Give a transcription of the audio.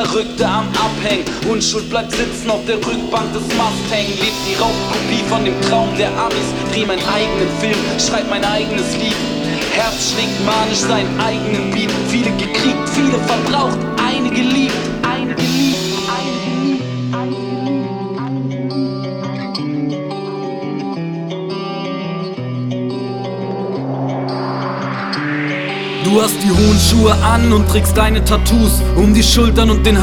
Verrückte am Abhängen, Unschuld bleibt sitzen auf der Rückbank des Mustang. Lebt die Raubkopie von dem Traum der Amis. Dreh meinen eigenen Film, schreib mein eigenes Lied. Herz schlägt manisch seinen eigenen Beat. Viele gekriegt, viele verbraucht, einige liebt, einige liebt, einige liebt, einige liebt. Du hast die hohen Schuhe an und trägst deine Tattoos um die Schultern und den